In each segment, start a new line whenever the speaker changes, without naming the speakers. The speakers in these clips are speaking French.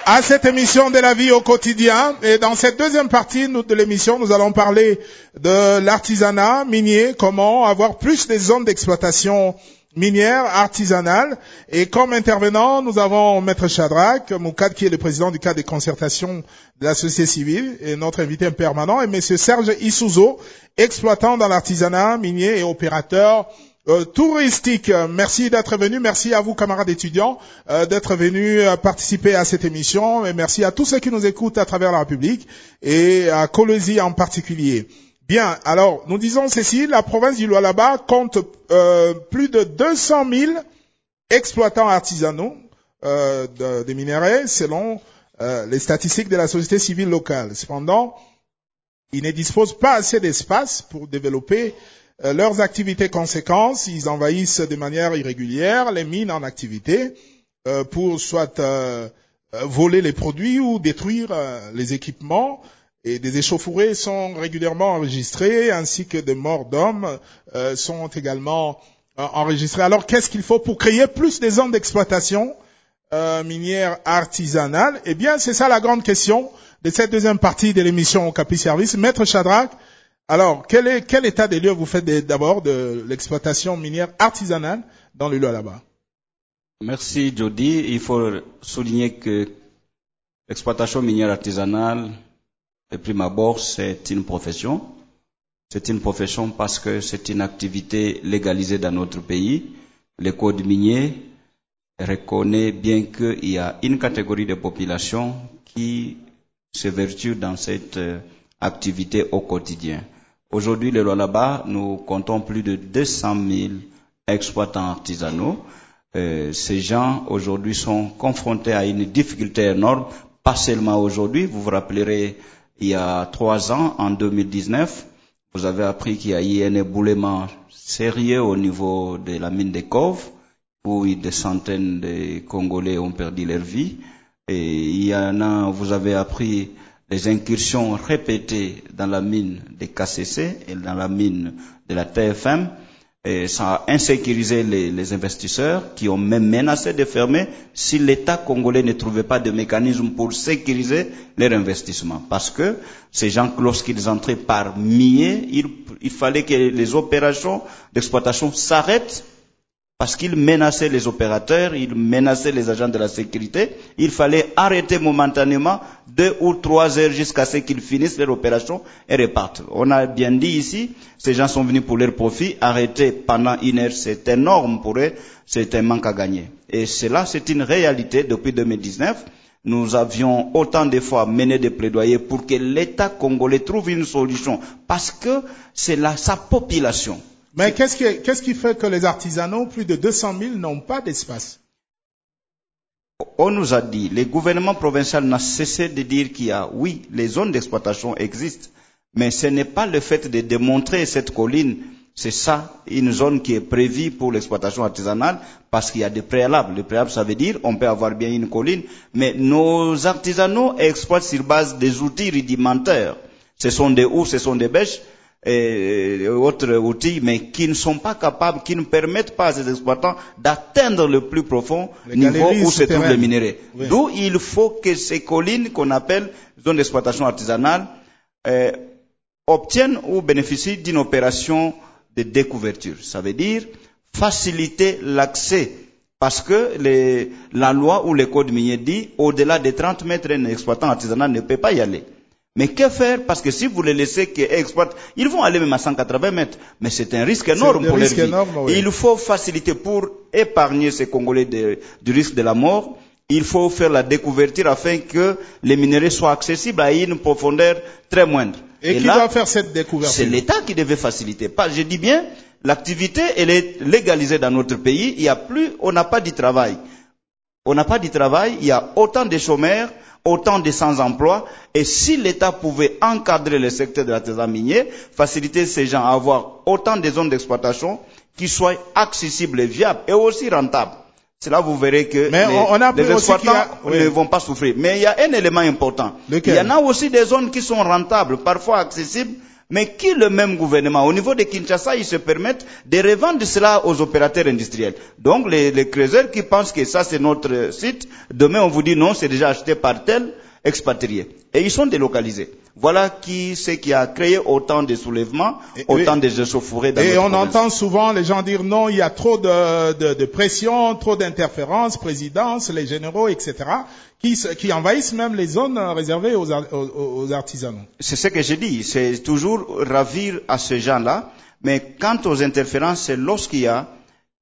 à cette émission de la vie au quotidien. Et dans cette deuxième partie de l'émission, nous allons parler de l'artisanat minier, comment avoir plus des zones d'exploitation minière artisanale. Et comme intervenant, nous avons Maître Shadrach Moukad, qui est le président du cadre de concertation de la société civile, et notre invité permanent, et Monsieur Serge Issouzo, exploitant dans l'artisanat minier et opérateur touristique. Merci d'être venu. Merci à vous, camarades étudiants, d'être venus participer à cette émission. Et merci à tous ceux qui nous écoutent à travers la République et à Colosie en particulier. Bien, alors, nous disons ceci, la province du Lualaba compte plus de 200 000 exploitants artisanaux des minerais selon les statistiques de la société civile locale. Cependant, ils ne disposent pas assez d'espace pour développer leurs activités conséquences. Ils envahissent de manière irrégulière les mines en activité pour soit voler les produits ou détruire les équipements. Et des échauffourées sont régulièrement enregistrées, ainsi que des morts d'hommes sont également enregistrées. Alors, qu'est-ce qu'il faut pour créer plus de zones d'exploitation minière artisanale? Eh bien, c'est ça la grande question de cette deuxième partie de l'émission Capi Service. Maître Shadrach, alors, quel état des lieux vous faites d'abord de l'exploitation minière artisanale dans le Lualaba?
Merci, Jody. Il faut souligner que l'exploitation minière artisanale, de prime abord, c'est une profession. C'est une profession parce que c'est une activité légalisée dans notre pays. Le code minier reconnaît bien qu'il y a une catégorie de population qui se vertue dans cette activité au quotidien. Aujourd'hui, le Lualaba, nous comptons plus de 200 000 exploitants artisanaux. Ces gens, aujourd'hui, sont confrontés à une difficulté énorme, pas seulement aujourd'hui. Vous vous rappellerez, il y a 3 ans, en 2019, vous avez appris qu'il y a eu un éboulement sérieux au niveau de la mine de Cove, où des centaines de Congolais ont perdu leur vie. Et il y en a, vous avez appris les incursions répétées dans la mine de KCC et dans la mine de la TFM. Et ça a insécurisé les investisseurs qui ont même menacé de fermer si l'État congolais ne trouvait pas de mécanisme pour sécuriser leur investissement. Parce que ces gens, lorsqu'ils entraient par milliers, il fallait que les opérations d'exploitation s'arrêtent parce qu'ils menaçaient les opérateurs, ils menaçaient les agents de la sécurité. Il fallait arrêter momentanément 2 ou 3 heures jusqu'à ce qu'ils finissent leur opération et repartent. On a bien dit ici, ces gens sont venus pour leur profit, arrêter pendant 1 heure, c'est énorme pour eux, c'est un manque à gagner. Et cela, c'est une réalité depuis 2019. Nous avions autant de fois mené des plaidoyers pour que l'État congolais trouve une solution, parce que c'est sa population.
Mais qu'est-ce qui fait que les artisanaux, plus de 200 000, n'ont pas d'espace?
On nous a dit, le gouvernement provincial n'a cessé de dire qu'il y a, oui, les zones d'exploitation existent, mais ce n'est pas le fait de démontrer cette colline, c'est ça, une zone qui est prévue pour l'exploitation artisanale, parce qu'il y a des préalables. Le préalable, ça veut dire, on peut avoir bien une colline, mais nos artisanaux exploitent sur base des outils rudimentaires. Ce sont des houes, ce sont des bêches, et autres outils, mais qui ne sont pas capables, qui ne permettent pas à ces exploitants d'atteindre le plus profond niveau où se trouvent les minerais. Oui. D'où il faut que ces collines qu'on appelle zones d'exploitation artisanale obtiennent ou bénéficient d'une opération de découverture. Ça veut dire faciliter l'accès, parce que la loi ou le code minier dit au-delà de 30 mètres, un exploitant artisanal ne peut pas y aller. Mais que faire? Parce que si vous les laissez qu'ils exploitent, ils vont aller même à 180 mètres. Mais c'est un risque énorme pour leur vie. Oui. Il faut faciliter pour épargner ces Congolais du risque de la mort. Il faut faire la découverture afin que les minerais soient accessibles à une profondeur très moindre.
Et qui doit faire cette découverte?
C'est l'État qui devait faciliter. Je dis bien, l'activité, elle est légalisée dans notre pays. On n'a pas de travail. On n'a pas de travail. Il y a autant de chômeurs, autant de sans-emploi, et si l'État pouvait encadrer le secteur de l'artisanat minier, faciliter ces gens à avoir autant de zones d'exploitation qui soient accessibles et viables et aussi rentables. C'est là vous verrez que les exploitants ne vont pas souffrir. Mais il y a un élément important.
Lequel?
Il y en a aussi des zones qui sont rentables, parfois accessibles, Mais qui le même gouvernement, au niveau de Kinshasa, ils se permettent de revendre cela aux opérateurs industriels. Donc les creuseurs qui pensent que ça c'est notre site, demain on vous dit non, c'est déjà acheté par tel expatrié. Et ils sont délocalisés. Voilà ce qui a créé autant de soulèvements, autant de échauffourées dans notre province.
Entend souvent les gens dire non, il y a trop de pression, trop d'interférences, présidence, les généraux, etc., qui envahissent même les zones réservées aux artisanaux.
C'est ce que j'ai dit, c'est toujours ravir à ces gens-là, mais quant aux interférences, c'est lorsqu'il y a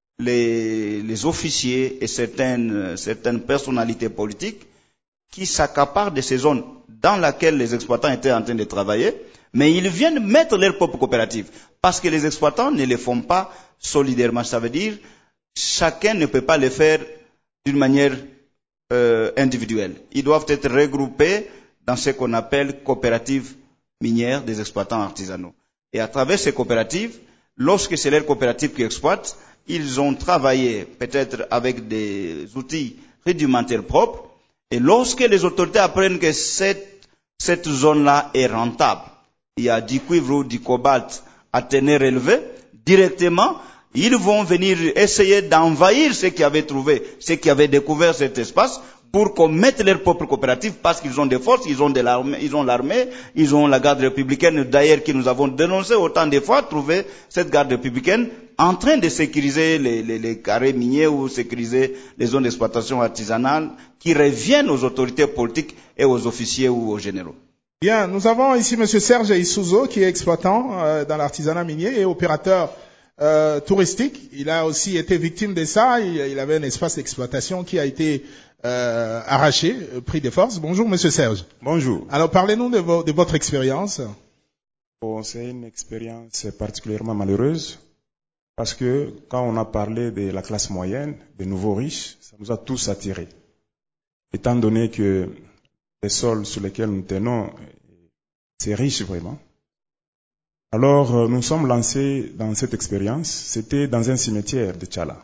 les officiers et certaines personnalités politiques qui s'accaparent de ces zones dans lesquelles les exploitants étaient en train de travailler, mais ils viennent mettre leur propre coopérative, parce que les exploitants ne les font pas solidairement. Ça veut dire chacun ne peut pas le faire d'une manière individuelle. Ils doivent être regroupés dans ce qu'on appelle coopératives minières des exploitants artisanaux. Et à travers ces coopératives, lorsque c'est leur coopérative qui exploite, ils ont travaillé peut-être avec des outils rudimentaires propres. Et lorsque les autorités apprennent que cette zone-là est rentable, il y a du cuivre ou du cobalt à teneur élevé, directement, ils vont venir essayer d'envahir ceux qui avaient trouvé, ceux qui avaient découvert cet espace, pour qu'on mette leur propre coopérative, parce qu'ils ont des forces, ils ont l'armée, ils ont la garde républicaine, d'ailleurs, que nous avons dénoncé autant de fois, trouver cette garde républicaine en train de sécuriser les carrés miniers ou sécuriser les zones d'exploitation artisanale qui reviennent aux autorités politiques et aux officiers ou aux généraux.
Bien, nous avons ici M. Serge Isuzo, qui est exploitant dans l'artisanat minier et opérateur touristique. Il a aussi été victime de ça. Il avait un espace d'exploitation qui a été arraché, pris de force. Bonjour, Monsieur Serge.
Bonjour.
Alors, parlez-nous de votre expérience.
Bon, c'est une expérience particulièrement malheureuse parce que quand on a parlé de la classe moyenne, des nouveaux riches, ça nous a tous attirés. Étant donné que les sols sur lesquels nous tenons, c'est riche vraiment. Alors, nous sommes lancés dans cette expérience. C'était dans un cimetière de Tchala.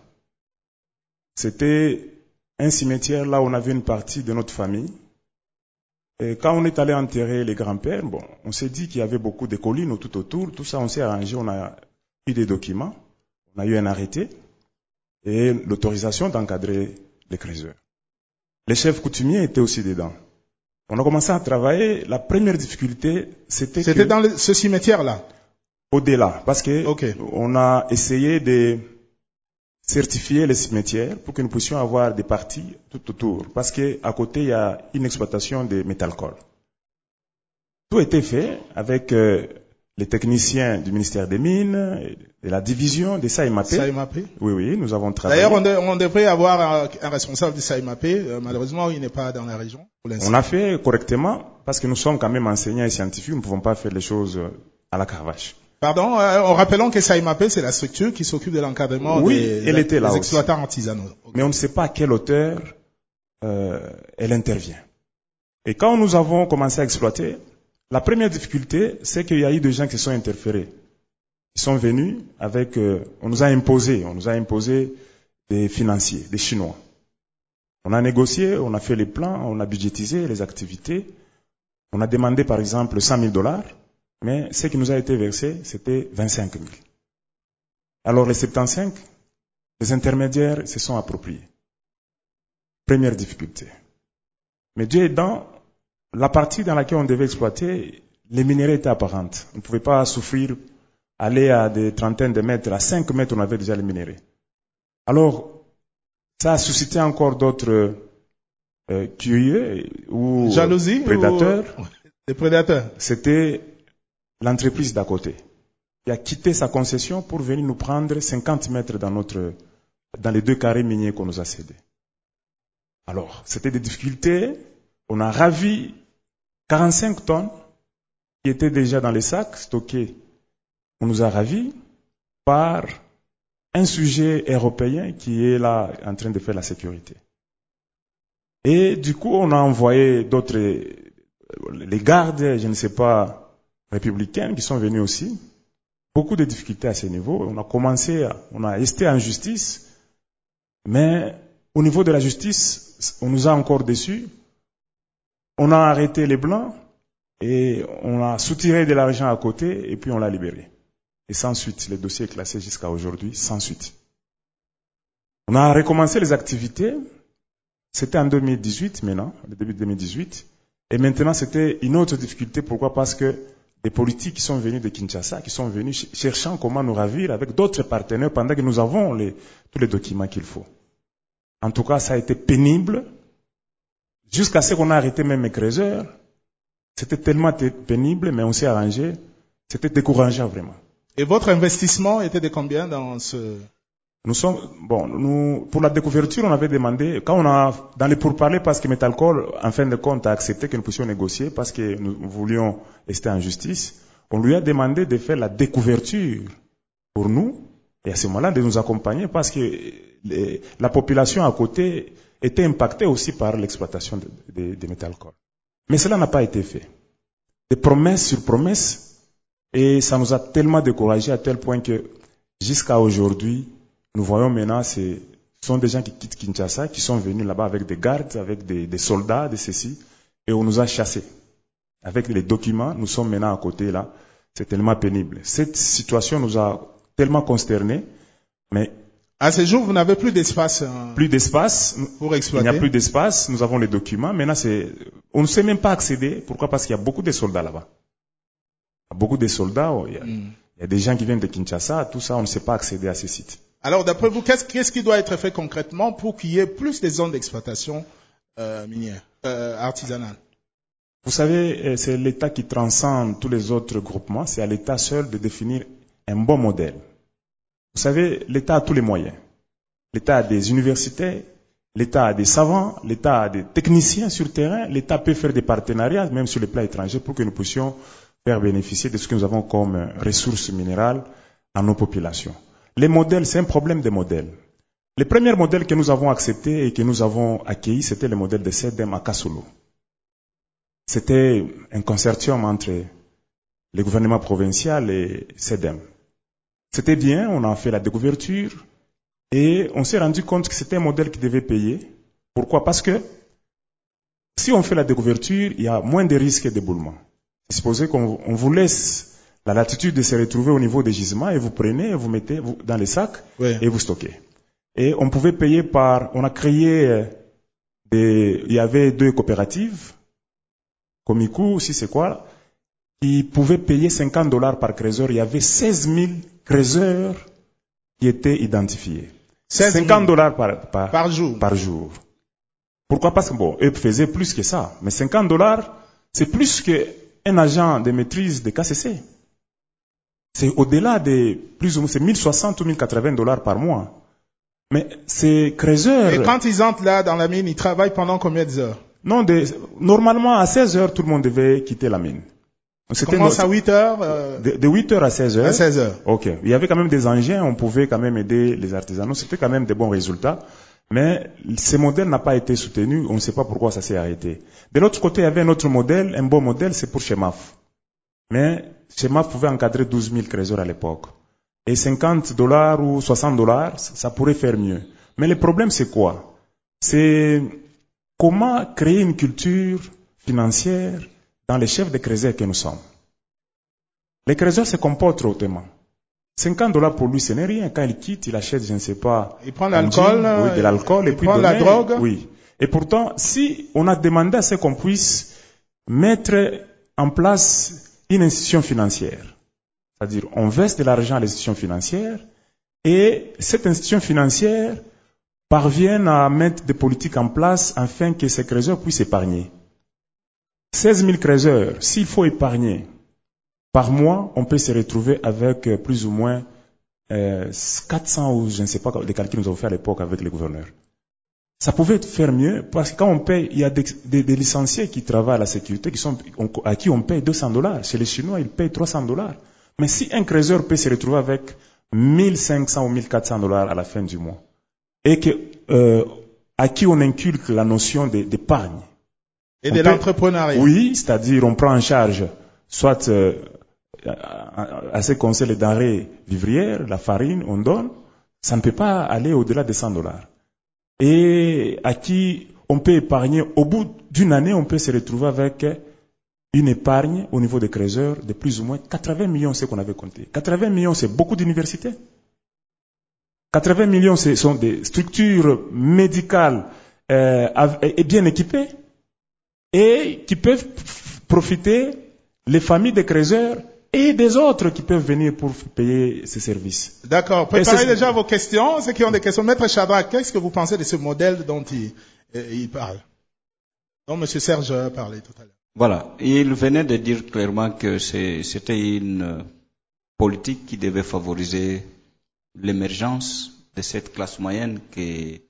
C'était un cimetière là où on avait une partie de notre famille. Et quand on est allé enterrer les grands-pères, bon, on s'est dit qu'il y avait beaucoup de collines tout autour. Tout ça, on s'est arrangé, on a eu des documents, on a eu un arrêté et l'autorisation d'encadrer les creuseurs. Les chefs coutumiers étaient aussi dedans. On a commencé à travailler. La première difficulté, c'était
dans ce cimetière-là?
Au-delà, parce que on a essayé de certifier les cimetières pour que nous puissions avoir des parties tout autour. Parce qu'à côté, il y a une exploitation de métal-colle. Tout a été fait avec les techniciens du ministère des Mines, de la division des SAIMAP. Oui, nous avons travaillé.
D'ailleurs, on devrait avoir un responsable du SAIMAP. Malheureusement, il n'est pas dans la région.
On a fait correctement parce que nous sommes quand même enseignants et scientifiques. Nous ne pouvons pas faire les choses à la cravache.
Pardon, en rappelant que SAIMAP, c'est la structure qui s'occupe de l'encadrement des exploitants artisanaux.
Mais on ne sait pas à quelle hauteur elle intervient. Et quand nous avons commencé à exploiter, la première difficulté, c'est qu'il y a eu des gens qui sont interférés. Ils sont venus avec... on nous a imposé des financiers, des Chinois. On a négocié, on a fait les plans, on a budgétisé les activités. On a demandé par exemple $100,000. Mais ce qui nous a été versé, c'était 25 000. Alors les 75, les intermédiaires se sont appropriés. Première difficulté. Mais Dieu aidant, la partie dans laquelle on devait exploiter, les minerais étaient apparentes. On ne pouvait pas souffrir, aller à des trentaines de mètres, à 5 mètres, on avait déjà les minerais. Alors, ça a suscité encore d'autres curieux ou
jalousie
prédateurs.
Des prédateurs.
C'était l'entreprise d'à côté, qui a quitté sa concession pour venir nous prendre 50 mètres dans les 2 carrés miniers qu'on nous a cédés. Alors, c'était des difficultés. On a ravi 45 tonnes qui étaient déjà dans les sacs stockés. On nous a ravis par un sujet européen qui est là en train de faire la sécurité. Et du coup, on a envoyé d'autres, les gardes, je ne sais pas, républicains qui sont venus aussi. Beaucoup de difficultés à ce niveau. On a esté en justice, mais au niveau de la justice, on nous a encore déçus. On a arrêté les Blancs et on a soutiré de l'argent à côté et puis on l'a libéré. Et sans suite, le dossier est classé jusqu'à aujourd'hui, sans suite. On a recommencé les activités, c'était en 2018 maintenant, le début de 2018, et maintenant c'était une autre difficulté. Pourquoi? Parce que des politiques qui sont venus de Kinshasa, qui sont venus cherchant comment nous ravir avec d'autres partenaires pendant que nous avons tous les documents qu'il faut. En tout cas, ça a été pénible, jusqu'à ce qu'on a arrêté même mes créateurs. C'était tellement pénible, mais on s'est arrangé. C'était décourageant vraiment.
Et votre investissement était de combien dans ce...
Pour la découverture, on avait demandé, dans les pourparlers, parce que Metalcol, en fin de compte, a accepté que nous puissions négocier, parce que nous voulions rester en justice, on lui a demandé de faire la découverture pour nous, et à ce moment-là, de nous accompagner, parce que la population à côté était impactée aussi par l'exploitation de Metalcol. Mais cela n'a pas été fait. Des promesses sur promesses, et ça nous a tellement découragés à tel point que, jusqu'à aujourd'hui, nous voyons maintenant, ce sont des gens qui quittent Kinshasa, qui sont venus là-bas avec des gardes, avec des soldats, de ceci, et on nous a chassés. Avec les documents, nous sommes maintenant à côté là. C'est tellement pénible. Cette situation nous a tellement consternés, mais
à ce jour, vous n'avez plus d'espace.
Plus d'espace.
Pour exploiter.
Il n'y a plus d'espace. Nous avons les documents. Maintenant, on ne sait même pas accéder. Pourquoi? Parce qu'il y a beaucoup de soldats là-bas. Il y a beaucoup de soldats. Il y a des gens qui viennent de Kinshasa. Tout ça, on ne sait pas accéder à ces sites.
Alors, d'après vous, qu'est-ce qui doit être fait concrètement pour qu'il y ait plus de zones d'exploitation minière, artisanale?
Vous savez, c'est l'État qui transcende tous les autres groupements. C'est à l'État seul de définir un bon modèle. Vous savez, l'État a tous les moyens. L'État a des universités, l'État a des savants, l'État a des techniciens sur terrain, l'État peut faire des partenariats, même sur le plan étranger, pour que nous puissions faire bénéficier de ce que nous avons comme ressources minérales à nos populations. Les modèles, c'est un problème de modèles. Le premier modèle que nous avons accepté et que nous avons accueilli, c'était le modèle de CEDEM à Kasulu. C'était un consortium entre le gouvernement provincial et CEDEM. C'était bien, on a fait la découverture et on s'est rendu compte que c'était un modèle qui devait payer. Pourquoi? Parce que si on fait la découverture, il y a moins de risques d'éboulement. C'est supposé qu'on vous laisse la latitude de se retrouver au niveau des gisements et vous prenez, vous mettez dans les sacs et vous stockez. Et on pouvait payer on a créé il y avait 2 coopératives, Komiku aussi c'est quoi, qui pouvaient payer $50 par creuseur. Il y avait 16 000 creuseurs qui étaient identifiés. $50 par jour. Pourquoi? Parce que eux faisaient plus que ça. Mais $50, c'est plus qu'un agent de maîtrise de KCC. C'est au-delà de plus ou moins, c'est $1060 ou $1080 par mois. Mais ces creuseurs...
Et quand ils entrent là dans la mine, ils travaillent pendant combien d'heures?
Non, normalement à 16 heures, tout le monde devait quitter la mine.
Ça commence à 8 heures
de 8 heures à 16 heures.
À 16 heures.
Ok. Il y avait quand même des engins, on pouvait quand même aider les artisanaux. C'était quand même des bons résultats. Mais ce modèle n'a pas été soutenu. On ne sait pas pourquoi ça s'est arrêté. De l'autre côté, il y avait un autre modèle, un bon modèle, c'est pour Chemaf. Mais Chemaf pouvait encadrer 12 000 creuseurs à l'époque. Et $50 ou $60, ça pourrait faire mieux. Mais le problème, c'est quoi? C'est comment créer une culture financière dans les chefs de creuseurs que nous sommes. Les creuseurs se comportent autrement. $50 pour lui, ce n'est rien. Quand il quitte, il achète, je ne sais pas.
Il prend l'alcool.
Oui, de l'alcool.
Il prend la drogue.
Oui. Et pourtant, si on a demandé à ce qu'on puisse mettre en place une institution financière, c'est-à-dire on verse de l'argent à l'institution financière et cette institution financière parvient à mettre des politiques en place afin que ces creuseurs puissent épargner. 16 000 creuseurs, s'il faut épargner par mois, on peut se retrouver avec plus ou moins 400 ou je ne sais pas les calculs que nous avons fait à l'époque avec les gouverneurs. Ça pouvait faire mieux parce que quand on paye, il y a des licenciés qui travaillent à la sécurité à qui on paye $200. Chez les Chinois, ils payent $300. Mais si un creuseur peut se retrouver avec $1,500 ou $1,400 à la fin du mois et à qui on inculque la notion d'épargne.
Et de l'entrepreneuriat.
Oui, c'est-à-dire on prend en charge soit à ce qu'on sait les denrées vivrières, la farine, on donne, ça ne peut pas aller au-delà de $100. Et à qui on peut épargner, au bout d'une année, on peut se retrouver avec une épargne au niveau des créateurs de plus ou moins 80 millions, c'est ce qu'on avait compté. 80 millions, c'est beaucoup d'universités. 80 millions, ce sont des structures médicales et bien équipées et qui peuvent profiter les familles des créateurs et des autres qui peuvent venir pour payer ces services.
D'accord. Préparez déjà vos questions. Ceux qui ont des questions. Maître Shadrach, qu'est-ce que vous pensez de ce modèle dont il parle? dont M. Serge a parlé tout à l'heure.
Voilà. Il venait de dire clairement que c'était une politique qui devait favoriser l'émergence de cette classe moyenne qui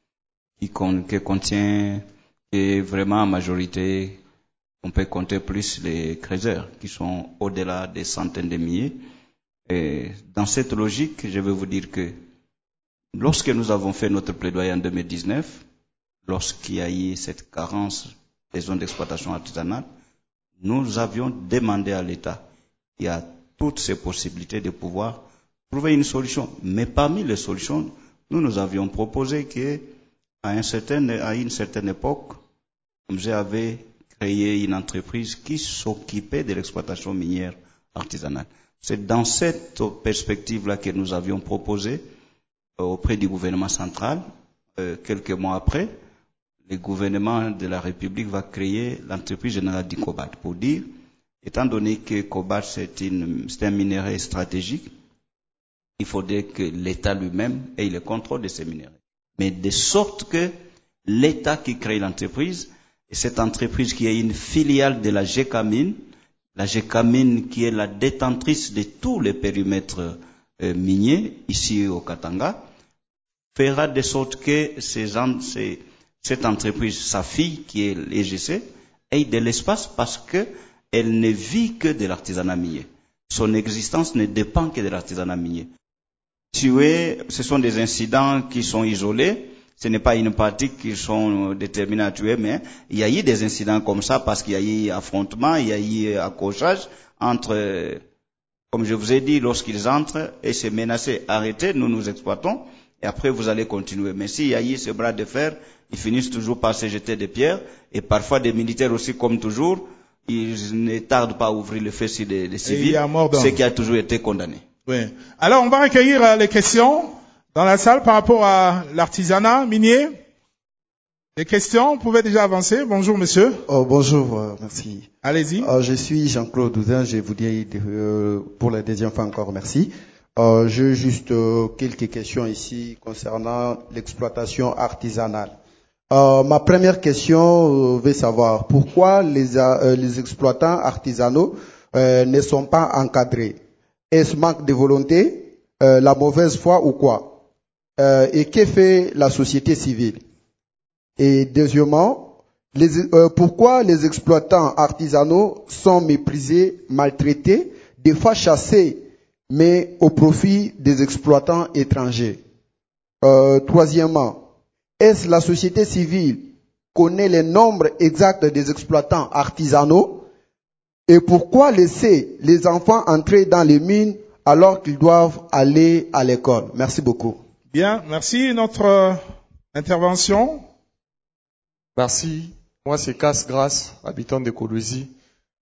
contient, et vraiment en majorité, on peut compter plus les créateurs qui sont au-delà des centaines de milliers. Et dans cette logique, je vais vous dire que lorsque nous avons fait notre plaidoyer en 2019, lorsqu'il y a eu cette carence des zones d'exploitation artisanale, nous avions demandé à l'État, il y a toutes ces possibilités de pouvoir trouver une solution. Mais parmi les solutions, nous avions proposé qu'à une certaine époque, j'ai avait créé une entreprise qui s'occupait de l'exploitation minière artisanale. C'est dans cette perspective-là que nous avions proposé auprès du gouvernement central. Quelques mois après, le gouvernement de la République va créer l'entreprise générale du cobalt pour dire, étant donné que cobalt c'est un minerai stratégique, il faudrait que l'État lui-même ait le contrôle de ces minéraux. Mais de sorte que l'État qui crée l'entreprise, et cette entreprise qui est une filiale de la GECAMINE qui est la détentrice de tous les périmètres miniers ici au Katanga, fera de sorte que cette entreprise, sa fille qui est l'EGC, ait de l'espace parce qu'elle ne vit que de l'artisanat minier. Son existence ne dépend que de l'artisanat minier. Tuer, ce sont des incidents qui sont isolés. Ce n'est pas une partie qui sont déterminés à tuer, mais il y a eu des incidents comme ça parce qu'il y a eu affrontement, il y a eu accrochage entre, comme je vous ai dit, lorsqu'ils entrent et c'est menacé, arrêtez, nous exploitons, et après vous allez continuer. Mais s'il y a eu ce bras de fer, ils finissent toujours par se jeter des pierres, et parfois des militaires aussi, comme toujours, ils ne tardent pas à ouvrir le feu sur des civils, ce qui a toujours été condamné.
Oui. Alors, on va recueillir les questions dans la salle par rapport à l'artisanat minier. Les questions, vous pouvez déjà avancer. Bonjour, monsieur.
Bonjour, merci.
Allez-y.
Je suis Jean-Claude Douzin, je vous dis pour la deuxième fois encore merci. J'ai juste quelques questions ici concernant l'exploitation artisanale. Ma première question veut savoir pourquoi les exploitants artisanaux ne sont pas encadrés. Est-ce manque de volonté, la mauvaise foi ou quoi? Et que fait la société civile? Et deuxièmement, pourquoi les exploitants artisanaux sont méprisés, maltraités, des fois chassés, mais au profit des exploitants étrangers? Troisièmement, est-ce la société civile connaît le nombre exact des exploitants artisanaux? Et pourquoi laisser les enfants entrer dans les mines alors qu'ils doivent aller à l'école? Merci beaucoup.
Bien, merci. Notre intervention.
Merci. Moi, c'est Casse-Grâce, habitant de Kolwezi.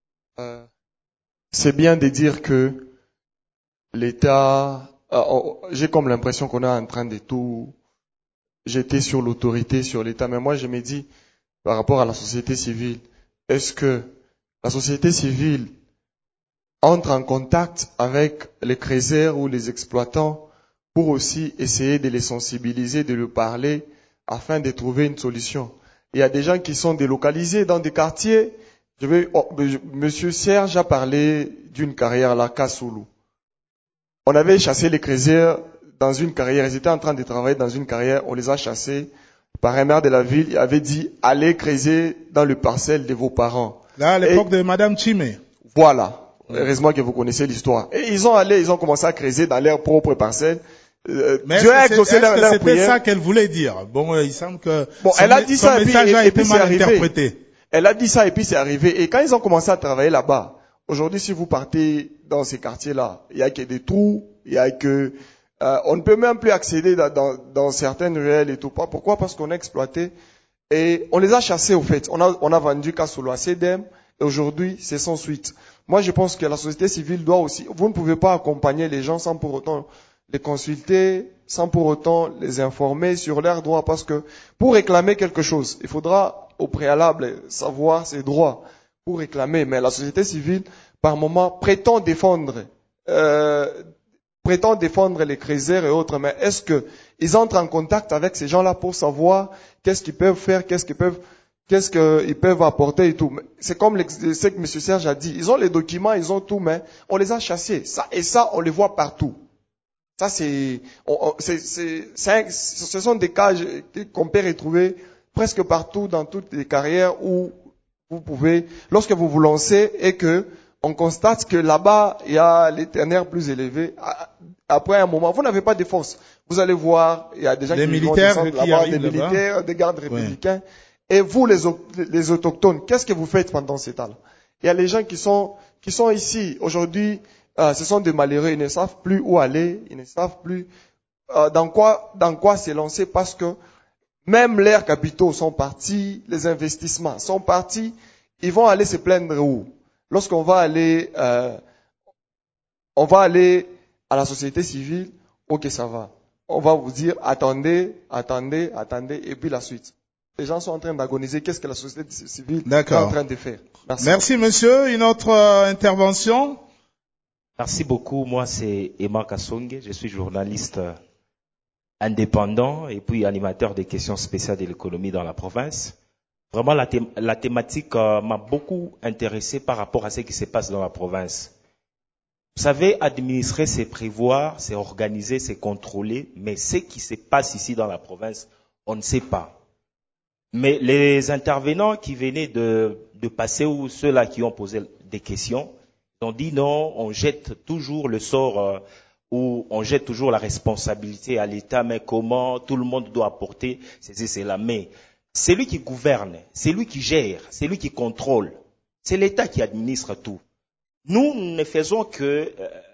C'est bien de dire que l'État, j'ai comme l'impression qu'on est en train de tout jeter sur l'autorité, sur l'État. Mais moi, je me dis, par rapport à la société civile, est-ce que la société civile entre en contact avec les créateurs ou les exploitants pour aussi essayer de les sensibiliser, de leur parler afin de trouver une solution? Il y a des gens qui sont délocalisés dans des quartiers. Monsieur Serge a parlé d'une carrière là, Kassoulou. On avait chassé les créateurs dans une carrière. Ils étaient en train de travailler dans une carrière. On les a chassés par un maire de la ville. Il avait dit, allez creuser dans le parcelle de vos parents.
Là, à l'époque de Madame Chimé.
Voilà. Heureusement que vous connaissez l'histoire. Et ils ont commencé à creuser dans leur propre parcelle.
Mais
Dieu a exaucé leur prière.
C'était ça qu'elle voulait dire. Bon, il semble que
elle a dit ça
et puis mal interprété.
Elle a dit ça et puis c'est arrivé. Et quand ils ont commencé à travailler là-bas, aujourd'hui, si vous partez dans ces quartiers-là, il y a que des trous, il y a que on ne peut même plus accéder dans certaines ruelles et tout. Pourquoi? Parce qu'on a exploité et on les a chassés au fait. On a vendu Kassoulou à CEDEM. Aujourd'hui, c'est sans suite. Moi, je pense que la société civile doit aussi, vous ne pouvez pas accompagner les gens sans pour autant les consulter, sans pour autant les informer sur leurs droits, parce que pour réclamer quelque chose, il faudra au préalable savoir ses droits pour réclamer. Mais la société civile, par moment, prétend défendre les créateurs et autres, mais est-ce qu'ils entrent en contact avec ces gens-là pour savoir qu'est-ce qu'ils peuvent faire, qu'est-ce qu'ils peuvent apporter et tout. C'est comme ce que M. Serge a dit. Ils ont les documents, ils ont tout, mais on les a chassés. Ça, on les voit partout. Ça, ce sont des cas qu'on peut retrouver presque partout dans toutes les carrières où vous pouvez, lorsque vous vous lancez et que on constate que là-bas, il y a les ternaires plus élevés. Après un moment, vous n'avez pas de force. Vous allez voir, il y a des gens qui vont descendre là-bas, des militaires, des gardes républicains. Ouais. Et vous, les autochtones, qu'est-ce que vous faites pendant ces temps-là? Il y a les gens qui sont ici. Aujourd'hui, ce sont des malheureux. Ils ne savent plus où aller. Ils ne savent plus dans quoi se lancer, parce que même leurs capitaux sont partis, les investissements sont partis. Ils vont aller se plaindre où? Lorsqu'on va aller, à la société civile, ok, ça va. On va vous dire, attendez, et puis la suite. Les gens sont en train d'agoniser. Qu'est-ce que la société civile est en train de faire?
Merci monsieur. Une autre intervention?
Merci beaucoup. Moi, c'est Emma Kassonge. Je suis journaliste indépendant et puis animateur des questions spéciales de l'économie dans la province. Vraiment, la thématique m'a beaucoup intéressé par rapport à ce qui se passe dans la province. Vous savez, administrer, c'est prévoir, c'est organiser, c'est contrôler, mais ce qui se passe ici dans la province, on ne sait pas. Mais les intervenants qui venaient de passer, ou ceux-là qui ont posé des questions, ont dit non, on jette toujours le sort ou on jette toujours la responsabilité à l'État, mais comment tout le monde doit apporter ceci, cela. Mais c'est lui qui gouverne, c'est lui qui gère, c'est lui qui contrôle. C'est l'État qui administre tout. Nous ne faisons que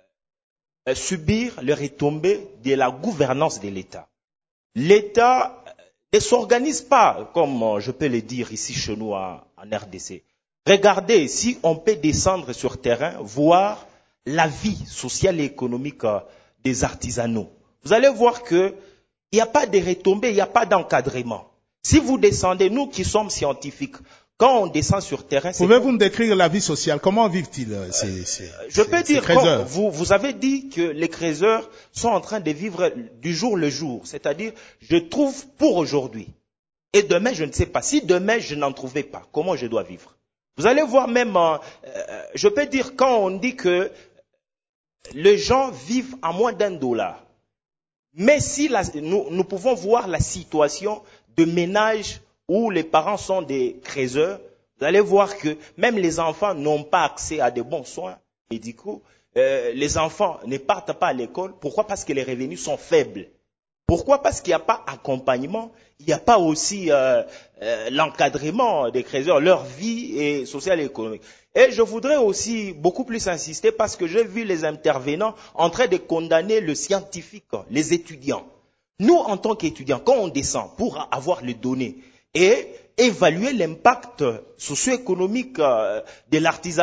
subir les retombées de la gouvernance de l'État. L'État ne s'organise pas, comme je peux le dire ici chez nous en RDC. Regardez, si on peut descendre sur terrain, voir la vie sociale et économique des artisanaux. Vous allez voir qu'il n'y a pas de retombées, il n'y a pas d'encadrement. Si vous descendez, nous qui sommes scientifiques, quand on descend sur terrain...
Pouvez-vous me décrire la vie sociale? Comment vivent-ils
Je peux dire, vous avez dit que les créateurs sont en train de vivre du jour le jour. C'est-à-dire, je trouve pour aujourd'hui. Et demain, je ne sais pas. Si demain, je n'en trouvais pas, comment je dois vivre? Vous allez voir même, je peux dire, quand on dit que les gens vivent à moins $1, mais si nous pouvons voir la situation de ménage où les parents sont des créateurs, vous allez voir que même les enfants n'ont pas accès à de bons soins médicaux. Les enfants ne partent pas à l'école. Pourquoi? Parce que les revenus sont faibles. Pourquoi? Parce qu'il n'y a pas d'accompagnement, il n'y a pas aussi l'encadrement des créateurs, leur vie est sociale et économique. Et je voudrais aussi beaucoup plus insister parce que j'ai vu les intervenants en train de condamner le scientifique, les étudiants. Nous, en tant qu'étudiants, quand on descend pour avoir les données et évaluer l'impact socio-économique de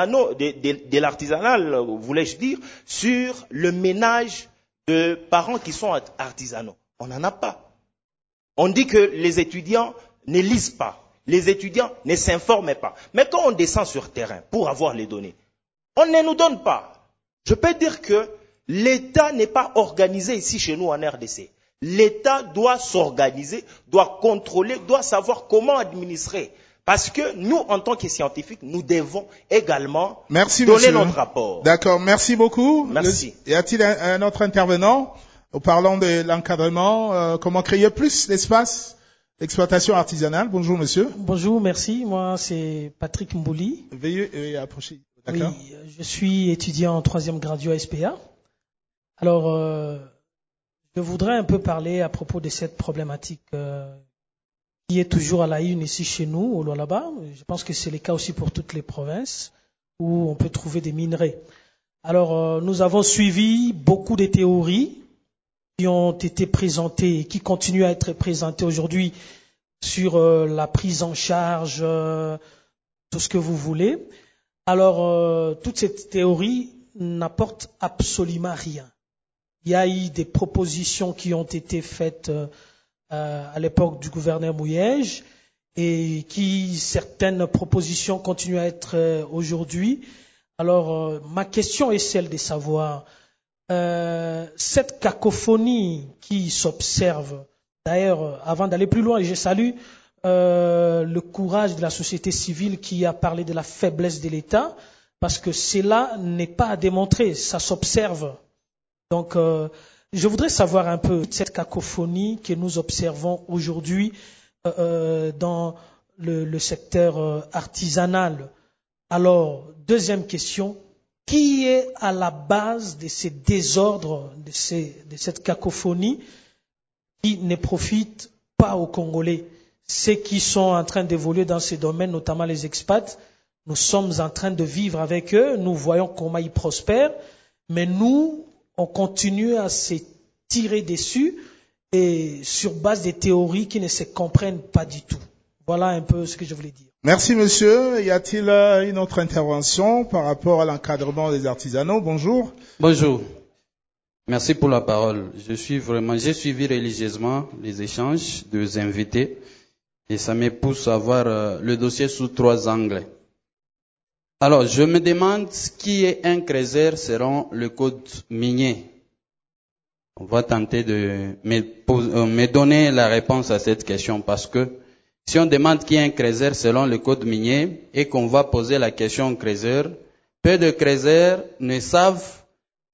l'artisanal, voulais-je dire, sur le ménage de parents qui sont artisanaux. On n'en a pas. On dit que les étudiants ne lisent pas. Les étudiants ne s'informent pas. Mais quand on descend sur terrain pour avoir les données, on ne nous donne pas. Je peux dire que l'État n'est pas organisé ici chez nous en RDC. L'État doit s'organiser, doit contrôler, doit savoir comment administrer. Parce que nous, en tant que scientifiques, nous devons également donner notre rapport.
D'accord, merci beaucoup.
Merci.
Y a-t-il un autre intervenant? Parlant de l'encadrement, comment créer plus d'espace d'exploitation artisanale? Bonjour monsieur.
Bonjour, merci. Moi, c'est Patrick Mbouli.
Veuillez approcher. D'accord.
Oui, je suis étudiant en 3e graduat SPA. Alors, je voudrais un peu parler à propos de cette problématique qui est toujours à la une ici chez nous, au Lualaba. Je pense que c'est le cas aussi pour toutes les provinces où on peut trouver des minerais. Alors, nous avons suivi beaucoup de théories qui ont été présentées et qui continuent à être présentées aujourd'hui sur la prise en charge, tout ce que vous voulez. Alors, toute cette théorie n'apporte absolument rien. Il y a eu des propositions qui ont été faites à l'époque du gouverneur Mouyej et certaines propositions continuent à être aujourd'hui. Alors, ma question est celle de savoir cette cacophonie qui s'observe. D'ailleurs, avant d'aller plus loin, je salue le courage de la société civile qui a parlé de la faiblesse de l'État, parce que cela n'est pas à démontrer, ça s'observe. Donc, je voudrais savoir un peu cette cacophonie que nous observons aujourd'hui dans le secteur artisanal. Alors, deuxième question, qui est à la base de ces désordres, de cette cacophonie qui ne profite pas aux Congolais? Ceux qui sont en train d'évoluer dans ces domaines, notamment les expats, nous sommes en train de vivre avec eux, nous voyons comment ils prospèrent, mais nous, on continue à se tirer dessus et sur base des théories qui ne se comprennent pas du tout. Voilà un peu ce que je voulais dire.
Merci monsieur. Y a-t-il une autre intervention par rapport à l'encadrement des artisanaux? Bonjour.
Bonjour. Merci pour la parole. J'ai suivi religieusement les échanges des invités et ça me pousse à voir le dossier sous 3 angles. Alors, je me demande qui est un creuser selon le code minier. On va tenter de me donner la réponse à cette question parce que si on demande qui est un creuser selon le code minier et qu'on va poser la question au creuser, peu de creuseurs ne savent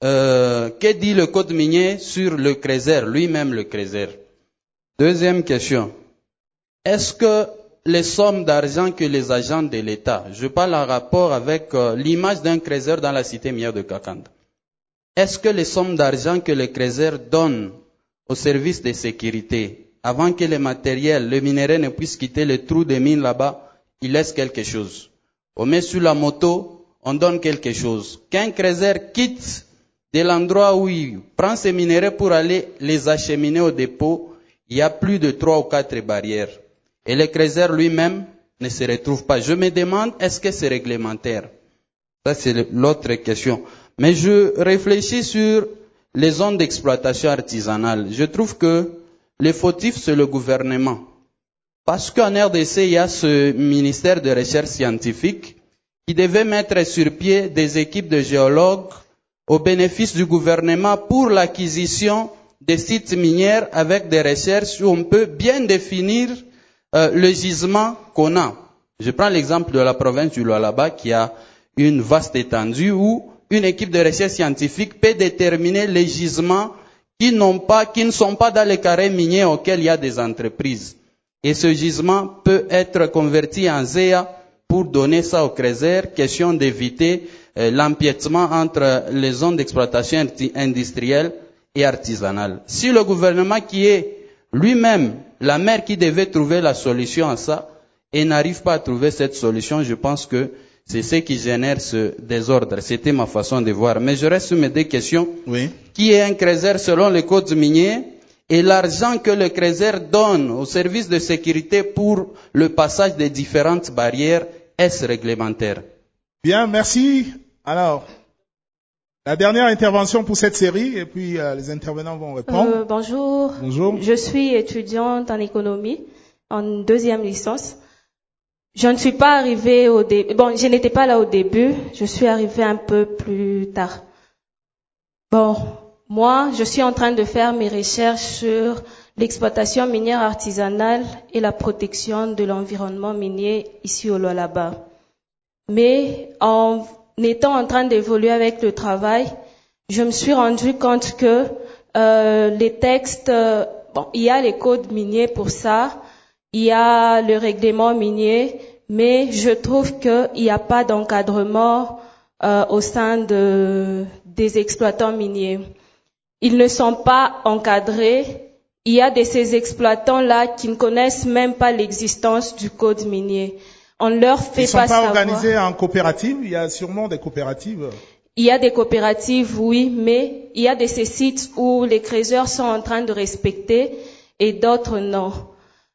que dit le code minier sur le creuser, lui-même le creuser. Deuxième question. Est-ce que les sommes d'argent que les agents de l'État, je parle en rapport avec l'image d'un creuseur dans la cité minière de Kakanda, est-ce que les sommes d'argent que les creuseurs donnent aux services de sécurité avant que le matériel, le minerai ne puisse quitter le trou de mine là-bas, ils laissent quelque chose? On met sur la moto, on donne quelque chose. Qu'un creuseur quitte de l'endroit où il prend ses minerais pour aller les acheminer au dépôt, il y a plus de 3 ou 4 barrières. Et le creuseur lui-même ne se retrouve pas. Je me demande, est-ce que c'est réglementaire? Ça, c'est l'autre question. Mais je réfléchis sur les zones d'exploitation artisanale. Je trouve que le fautif, c'est le gouvernement. Parce qu'en RDC, il y a ce ministère de recherche scientifique qui devait mettre sur pied des équipes de géologues au bénéfice du gouvernement pour l'acquisition des sites miniers avec des recherches où on peut bien définir le gisement qu'on a. Je prends l'exemple de la province du Lualaba qui a une vaste étendue où une équipe de recherche scientifique peut déterminer les gisements qui ne sont pas dans les carrés miniers auxquels il y a des entreprises. Et ce gisement peut être converti en ZEA pour donner ça aux creuseurs, question d'éviter l'empiètement entre les zones d'exploitation industrielle et artisanale. Si le gouvernement qui est lui-même la mère qui devait trouver la solution à ça et n'arrive pas à trouver cette solution, je pense que c'est ce qui génère ce désordre. C'était ma façon de voir. Mais je reste sur mes 2 questions.
Oui.
Qui est un creuseur selon le code minier et l'argent que le creuseur donne au service de sécurité pour le passage des différentes barrières, est-ce réglementaire?
Bien, merci. Alors, la dernière intervention pour cette série et puis les intervenants vont répondre.
Bonjour.
Bonjour.
Je suis étudiante en économie, en 2e licence. Je ne suis pas arrivée au début. Bon, je n'étais pas là au début. Je suis arrivée un peu plus tard. Bon, moi, je suis en train de faire mes recherches sur l'exploitation minière artisanale et la protection de l'environnement minier ici au Lualaba. Mais en étant en train d'évoluer avec le travail, je me suis rendu compte que les textes, il y a les codes miniers pour ça, il y a le règlement minier, mais je trouve qu'il n'y a pas d'encadrement au sein des exploitants miniers. Ils ne sont pas encadrés. Il y a de ces exploitants-là qui ne connaissent même pas l'existence du code minier. On leur fait pas savoir. Ils ne sont pas
organisés en coopérative? Il y a sûrement des coopératives.
Il y a des coopératives, oui, mais il y a de ces sites où les creuseurs sont en train de respecter et d'autres non.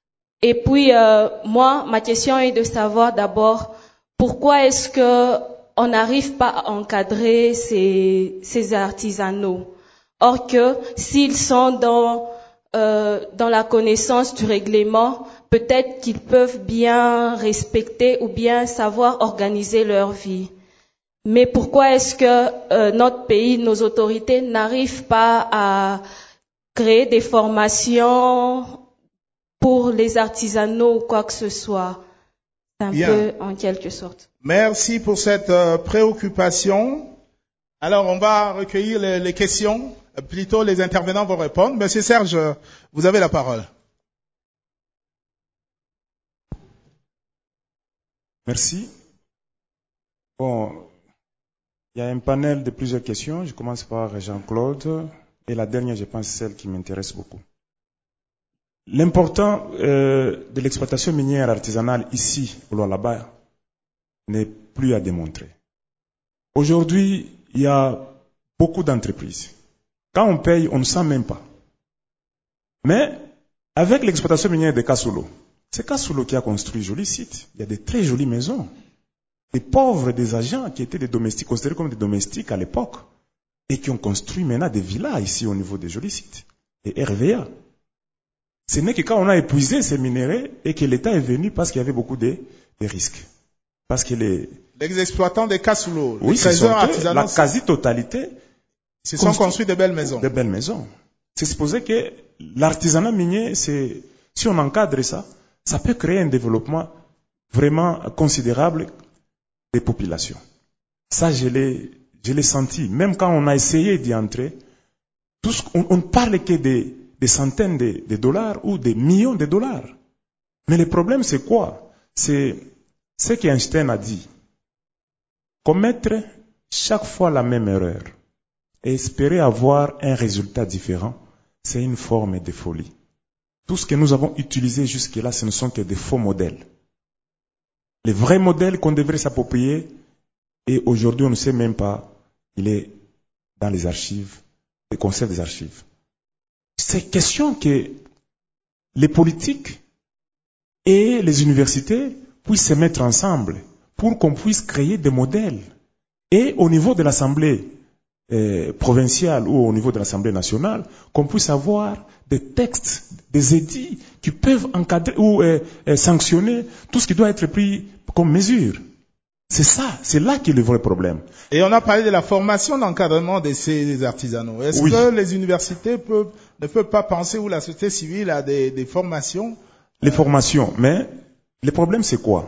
Et puis, moi, ma question est de savoir d'abord pourquoi est-ce que on n'arrive pas à encadrer ces artisanaux. Or que s'ils sont dans la connaissance du règlement, peut-être qu'ils peuvent bien respecter ou bien savoir organiser leur vie. Mais pourquoi est-ce que notre pays, nos autorités n'arrivent pas à créer des formations pour les artisanaux ou quoi que ce soit? C'est un peu en quelque sorte.
Merci pour cette préoccupation. Alors, on va recueillir les questions. Plutôt, les intervenants vont répondre. Monsieur Serge, vous avez la parole.
Merci. Bon, il y a un panel de plusieurs questions. Je commence par Jean-Claude. Et la dernière, je pense, c'est celle qui m'intéresse beaucoup. L'important de l'exploitation minière artisanale ici, au Lualaba, n'est plus à démontrer. Aujourd'hui, il y a beaucoup d'entreprises. Quand on paye, on ne sent même pas. Mais avec l'exploitation minière de Kassulo, c'est Kassulo qui a construit un joli site. Il y a de très jolies maisons. Des pauvres, des agents qui étaient des domestiques, considérés comme des domestiques à l'époque, et qui ont construit maintenant des villas ici au niveau des jolis sites. Et RVA. Ce n'est que quand on a épuisé ces minéraux et que l'État est venu parce qu'il y avait beaucoup de risques. Parce que les
exploitants de Kassulo,
oui, la quasi-totalité
se sont construits de belles maisons.
De belles maisons. C'est supposé que l'artisanat minier, si on encadre ça, ça peut créer un développement vraiment considérable des populations. Ça, je l'ai senti. Même quand on a essayé d'y entrer, on ne parle que des centaines de dollars ou des millions de dollars. Mais le problème, c'est quoi? C'est ce qu'Einstein a dit. Commettre chaque fois la même erreur et espérer avoir un résultat différent, c'est une forme de folie. Tout ce que nous avons utilisé jusque-là, ce ne sont que des faux modèles. Les vrais modèles qu'on devrait s'approprier, et aujourd'hui on ne sait même pas, il est dans les archives, les conserves des archives. C'est question que les politiques et les universités puissent se mettre ensemble pour qu'on puisse créer des modèles. Et au niveau de l'Assemblée provinciale ou au niveau de l'Assemblée nationale, qu'on puisse avoir des textes, des édits qui peuvent encadrer ou sanctionner tout ce qui doit être pris comme mesure. C'est ça, c'est là qu'est le vrai problème.
Et on a parlé de la formation d'encadrement de ces artisanaux. Est-ce que les universités ne peuvent pas penser ou la société civile a des formations?
Les formations, mais le problème c'est quoi?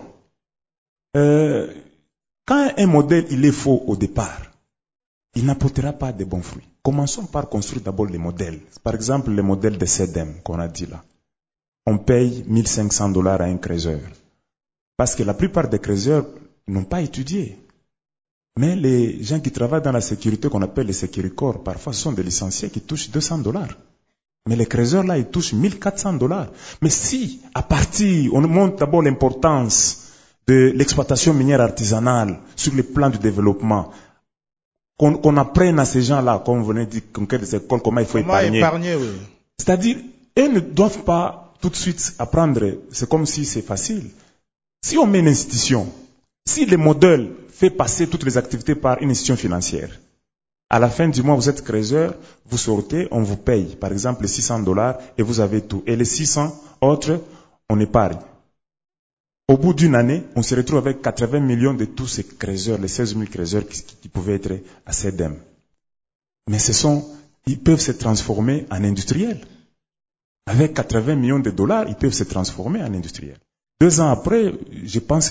Quand un modèle il est faux au départ, il n'apportera pas de bons fruits. Commençons par construire d'abord les modèles. Par exemple, le modèle de CEDEM qu'on a dit là. On paye $1,500 à un creuseur. Parce que la plupart des creuseurs n'ont pas étudié. Mais les gens qui travaillent dans la sécurité, qu'on appelle les sécuricorps, parfois ce sont des licenciés qui touchent $200. Mais les creuseurs là, ils touchent $1,400. Mais si, à partir, on montre d'abord l'importance de l'exploitation minière artisanale sur le plan du développement, qu'on apprenne à ces gens-là, comme vous venez de dire, conquérir des écoles, comment il faut épargner.
Oui.
C'est-à-dire, eux ne doivent pas tout de suite apprendre, c'est comme si c'est facile. Si on met une institution, si le modèle fait passer toutes les activités par une institution financière, à la fin du mois, vous êtes creuseur, vous sortez, on vous paye, par exemple, les $600 et vous avez tout. Et les 600 autres, on épargne. Au bout d'une année, on se retrouve avec 80 millions de tous ces creuseurs, les 16 000 creuseurs qui pouvaient être à CEDEM. Mais ils peuvent se transformer en industriels. Avec 80 millions de dollars, ils peuvent se transformer en industriels. 2 ans après, je pense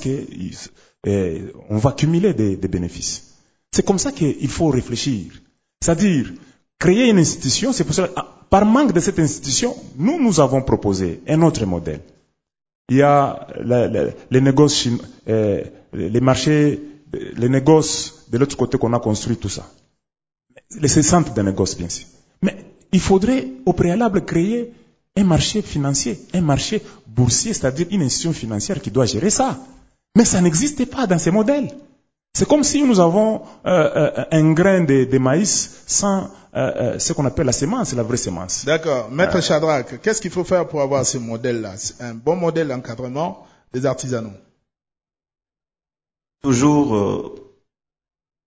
qu'on va cumuler des bénéfices. C'est comme ça qu'il faut réfléchir. C'est-à-dire, créer une institution, c'est pour ça, par manque de cette institution, nous avons proposé un autre modèle. Il y a les négoces, les marchés, les négoces de l'autre côté qu'on a construit tout ça. Les centres de négoces, bien sûr. Mais il faudrait au préalable créer un marché financier, un marché boursier, c'est-à-dire une institution financière qui doit gérer ça. Mais ça n'existe pas dans ces modèles. C'est comme si nous avons un grain de maïs sans ce qu'on appelle la semence, la vraie semence.
D'accord. Maître Shadrach, qu'est-ce qu'il faut faire pour avoir ce modèle-là? Un bon modèle d'encadrement des artisanaux.
Toujours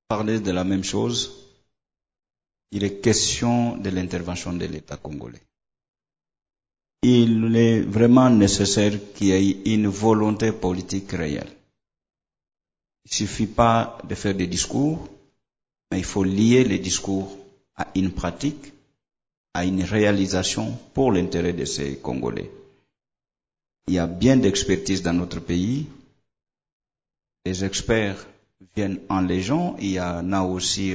parler de la même chose. Il est question de l'intervention de l'État congolais. Il est vraiment nécessaire qu'il y ait une volonté politique réelle. Il ne suffit pas de faire des discours, mais il faut lier les discours à une pratique, à une réalisation pour l'intérêt de ces Congolais. Il y a bien d'expertise dans notre pays. Les experts viennent en légion. Il y en a aussi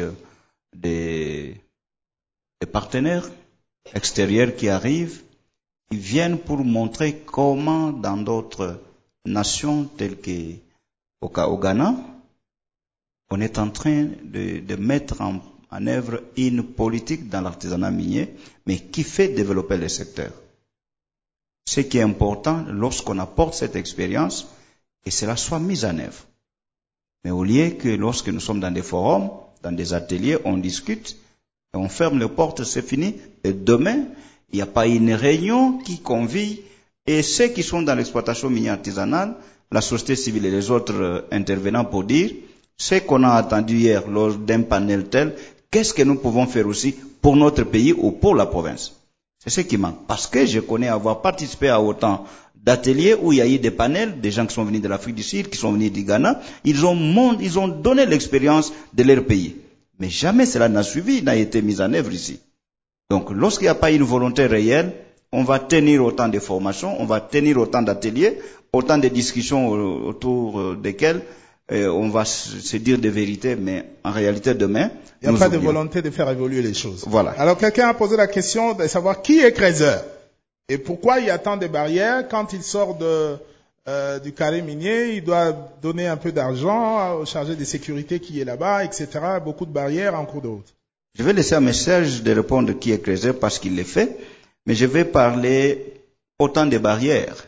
des partenaires extérieurs qui arrivent, qui viennent pour montrer comment dans d'autres nations telles qu'au Ghana, on est en train de mettre en œuvre une politique dans l'artisanat minier, mais qui fait développer le secteur. Ce qui est important lorsqu'on apporte cette expérience, et cela soit mis en œuvre. Mais au lieu que lorsque nous sommes dans des forums, dans des ateliers, on discute, et on ferme les portes, c'est fini, et demain, il n'y a pas une réunion qui convie, et ceux qui sont dans l'exploitation minière artisanale, la société civile et les autres intervenants pour dire, ce qu'on a entendu hier lors d'un panel tel, qu'est-ce que nous pouvons faire aussi pour notre pays ou pour la province? C'est ce qui manque. Parce que je connais avoir participé à autant d'ateliers où il y a eu des panels, des gens qui sont venus de l'Afrique du Sud, qui sont venus du Ghana, ils ont donné l'expérience de leur pays. Mais jamais cela n'a suivi, n'a été mis en œuvre ici. Donc, lorsqu'il n'y a pas une volonté réelle, on va tenir autant de formations, on va tenir autant d'ateliers, autant de discussions autour desquelles on va se dire des vérités, mais en réalité, demain,
il n'y a pas de volonté de faire évoluer les choses.
Voilà.
Alors, quelqu'un a posé la question de savoir qui est Kreiser et pourquoi il y a tant de barrières. Quand il sort du carré minier, il doit donner un peu d'argent au chargé de sécurité qui est là-bas, etc. Beaucoup de barrières en cours de route.
Je vais laisser un message de répondre qui est Kreiser parce qu'il l'est fait, mais je vais parler autant de barrières.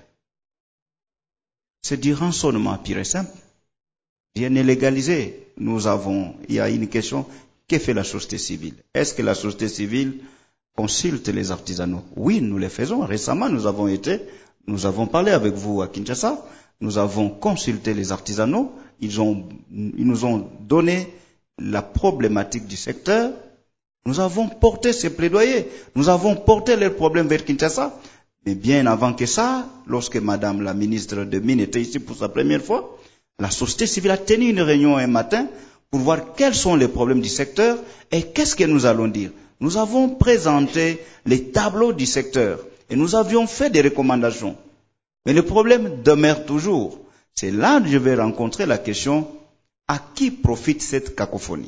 C'est du rançonnement pur et simple. Rien n'est légalisé. Il y a une question, que fait la société civile? Est-ce que la société civile consulte les artisanaux? Oui, nous le faisons. Récemment, nous avons parlé avec vous à Kinshasa, nous avons consulté les artisanaux, ils nous ont donné la problématique du secteur, nous avons porté ces plaidoyers, nous avons porté leurs problèmes vers Kinshasa, mais bien avant que ça, lorsque Madame la ministre de Mines était ici pour sa première fois, la société civile a tenu une réunion un matin pour voir quels sont les problèmes du secteur et qu'est-ce que nous allons dire. Nous avons présenté les tableaux du secteur et nous avions fait des recommandations. Mais le problème demeure toujours. C'est là que je vais rencontrer la question, à qui profite cette cacophonie?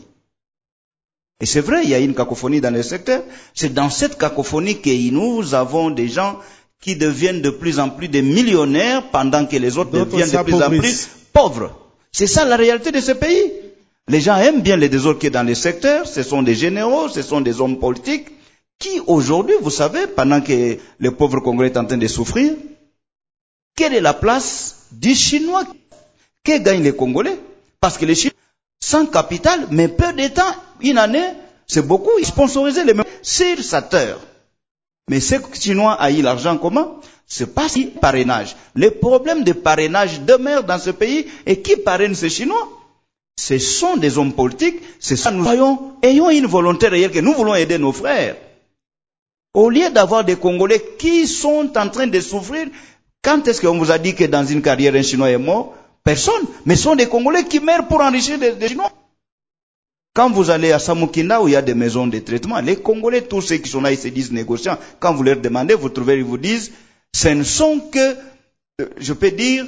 Et c'est vrai, il y a une cacophonie dans le secteur. C'est dans cette cacophonie que nous avons des gens qui deviennent de plus en plus des millionnaires pendant que les autres deviennent de plus en plus pauvres. C'est ça la réalité de ce pays. Les gens aiment bien les autres qui sont dans le secteur. Ce sont des généraux, ce sont des hommes politiques qui aujourd'hui, vous savez, pendant que le pauvre Congolais est en train de souffrir, quelle est la place du Chinois? Que gagnent les Congolais? Parce que les Chinois, sans capital, mais peu de temps, une année, c'est beaucoup, ils sponsorisaient les mêmes sur sa terre. Mais ces Chinois a eu l'argent comment? C'est pas si parrainage. Les problèmes de parrainage demeurent dans ce pays. Et qui parraine ces Chinois? Ce sont des hommes politiques. C'est ça, nous ayons une volonté réelle que nous voulons aider nos frères. Au lieu d'avoir des Congolais qui sont en train de souffrir, quand est-ce qu'on vous a dit que dans une carrière un Chinois est mort? Personne. Mais ce sont des Congolais qui meurent pour enrichir des Chinois. Quand vous allez à Samukina où il y a des maisons de traitement, les Congolais, tous ceux qui sont là, ils se disent négociants. Quand vous leur demandez, vous trouvez, ils vous disent, ce ne sont que, je peux dire,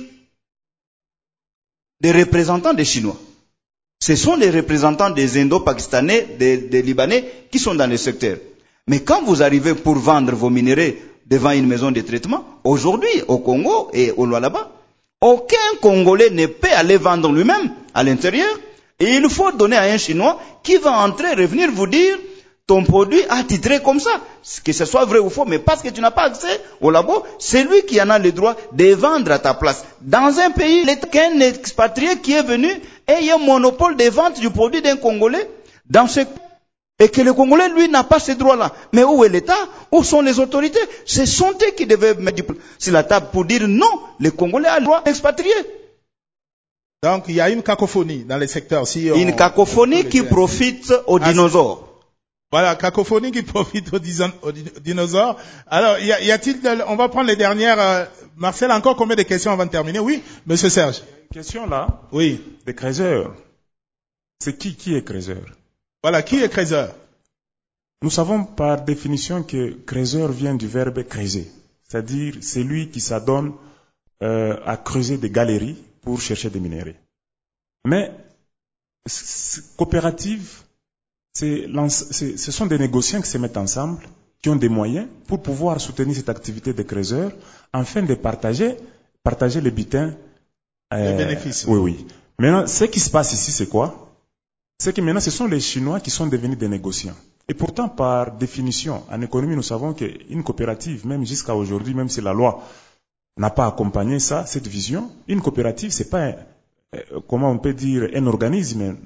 des représentants des Chinois. Ce sont des représentants des Indo-Pakistanais, des Libanais qui sont dans le secteur. Mais quand vous arrivez pour vendre vos minéraux devant une maison de traitement, aujourd'hui, au Congo et au Lualaba, aucun Congolais ne peut aller vendre lui-même à l'intérieur. Et il faut donner à un Chinois qui va entrer, revenir vous dire, ton produit a titré comme ça. Que ce soit vrai ou faux, mais parce que tu n'as pas accès au labo, c'est lui qui en a le droit de vendre à ta place. Dans un pays, qu'un expatrié qui est venu ait un monopole de vente du produit d'un Congolais, et que le Congolais, lui, n'a pas ces droits-là. Mais où est l'État? Où sont les autorités? Ce sont eux qui devaient mettre sur la table pour dire non, le Congolais a le droit d'expatrier.
Donc, il y a une cacophonie dans les secteurs.
Une cacophonie qui profite aux dinosaures.
Voilà, cacophonie qui profite aux dinosaures. Alors, on va prendre les dernières. Marcel, encore combien de questions avant de terminer? Oui, Monsieur Serge.
Une question là.
Oui.
Des creuseurs. C'est qui est creuseur?
Voilà, qui est creuseur?
Nous savons par définition que creuseur vient du verbe creuser. C'est-à-dire, c'est lui qui s'adonne à creuser des galeries pour chercher des minéraux. Mais, coopérative, ce sont des négociants qui se mettent ensemble, qui ont des moyens pour pouvoir soutenir cette activité de creuseurs, afin de partager les butins.
Les bénéfices.
Oui. Maintenant, ce qui se passe ici, c'est quoi? C'est que maintenant, ce sont les Chinois qui sont devenus des négociants. Et pourtant, par définition, en économie, nous savons qu'une coopérative, même jusqu'à aujourd'hui, même si la loi n'a pas accompagné cette vision, une coopérative, c'est pas, comment on peut dire, un organisme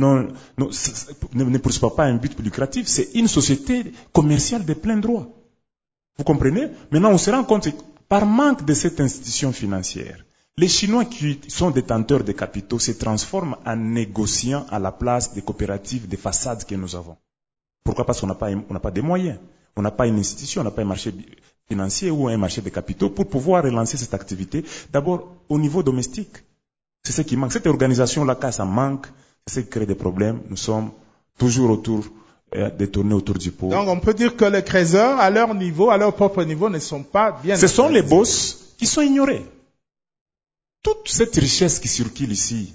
ne poursuit pas un but lucratif, c'est une société commerciale de plein droit. Vous comprenez? Maintenant, on se rend compte que par manque de cette institution financière, les Chinois qui sont détenteurs de capitaux se transforment en négociants à la place des coopératives, des façades que nous avons. Pourquoi? Parce qu'on n'a pas de moyens. On n'a pas une institution, on n'a pas un marché financier ou un marché de capitaux pour pouvoir relancer cette activité. D'abord, au niveau domestique. C'est ce qui manque. Cette organisation-là, quand ça manque, c'est ce qui crée des problèmes. Nous sommes toujours de tourner autour du pot.
Donc, on peut dire que les creuseurs, à leur niveau, à leur propre niveau, ne sont pas bien.
Ce sont les boss qui sont ignorés. Toute cette richesse qui circule ici,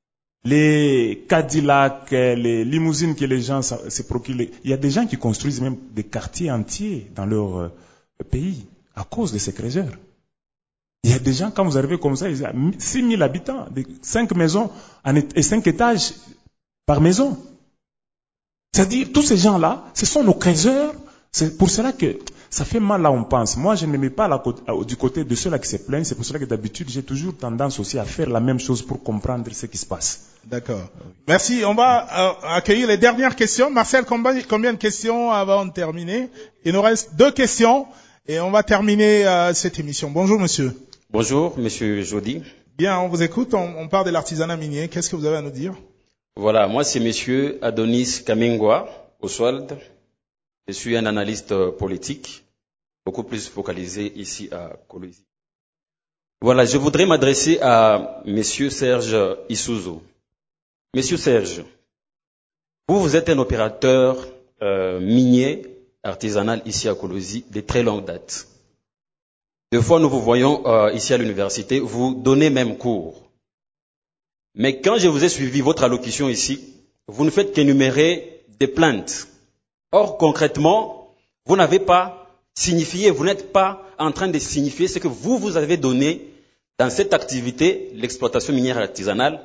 les Cadillacs, les limousines que les gens se procurent, il y a des gens qui construisent même des quartiers entiers dans leur pays à cause de ces creuseurs. Il y a des gens, quand vous arrivez comme ça, ils ont 6 000 habitants, 5 maisons et 5 étages par maison. C'est-à-dire, tous ces gens-là, ce sont nos creuseurs. C'est pour cela que ça fait mal là où on pense. Moi, je ne me mets pas du côté de ceux-là qui se plaignent. C'est pour cela que d'habitude, j'ai toujours tendance aussi à faire la même chose pour comprendre ce qui se passe.
D'accord. Merci. On va accueillir les dernières questions. Marcel, combien de questions avant de terminer? Il nous reste 2 questions et on va terminer cette émission. Bonjour, monsieur.
Bonjour, monsieur Jody.
Bien, on vous écoute. On parle de l'artisanat minier. Qu'est-ce que vous avez à nous dire?
Voilà, moi c'est monsieur Adonis Kamingwa Oswald. Je suis un analyste politique, beaucoup plus focalisé ici à Kolwezi. Voilà, je voudrais m'adresser à monsieur Serge Isuzo. Monsieur Serge, vous êtes un opérateur minier artisanal ici à Kolwezi de très longue date. Deux fois nous vous voyons ici à l'université, vous donnez même cours. Mais quand je vous ai suivi votre allocution ici, vous ne faites qu'énumérer des plaintes. Or, concrètement, vous n'avez pas signifié, vous n'êtes pas en train de signifier ce que vous avez donné dans cette activité, l'exploitation minière artisanale,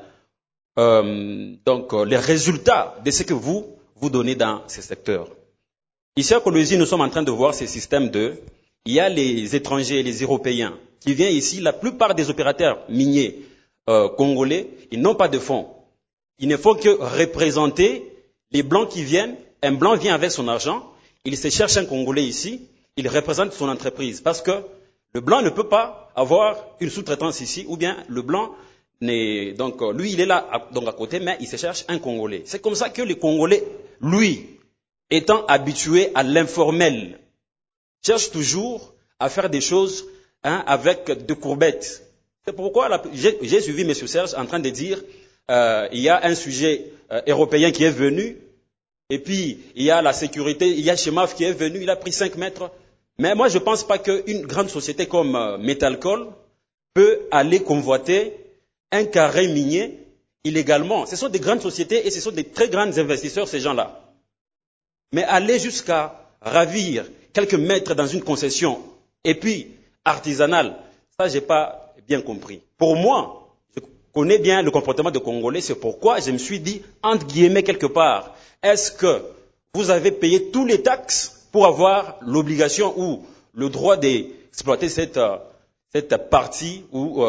donc les résultats de ce que vous donnez dans ces secteurs. Ici à Kolwezi, nous sommes en train de voir ce système il y a les étrangers, les Européens, qui viennent ici, la plupart des opérateurs miniers congolais, ils n'ont pas de fonds. Ils ne font que représenter les Blancs qui viennent. Un Blanc vient avec son argent, il se cherche un Congolais ici, il représente son entreprise. Parce que le Blanc ne peut pas avoir une sous-traitance ici, ou bien le Blanc, donc lui il est là donc à côté, mais il se cherche un Congolais. C'est comme ça que les Congolais, lui, étant habitué à l'informel, cherche toujours à faire des choses avec de courbettes. C'est pourquoi j'ai suivi M. Serge en train de dire il y a un sujet européen qui est venu, et puis il y a la sécurité, il y a Chemaf qui est venu, il a pris 5 mètres. Mais moi je ne pense pas qu'une grande société comme Metalcol peut aller convoiter un carré minier illégalement. Ce sont des grandes sociétés et ce sont des très grands investisseurs, ces gens-là. Mais aller jusqu'à ravir quelques mètres dans une concession, et puis artisanale, ça j'ai pas bien compris. Pour moi, je connais bien le comportement des Congolais, c'est pourquoi je me suis dit, entre guillemets quelque part, est-ce que vous avez payé tous les taxes pour avoir l'obligation ou le droit d'exploiter cette partie ou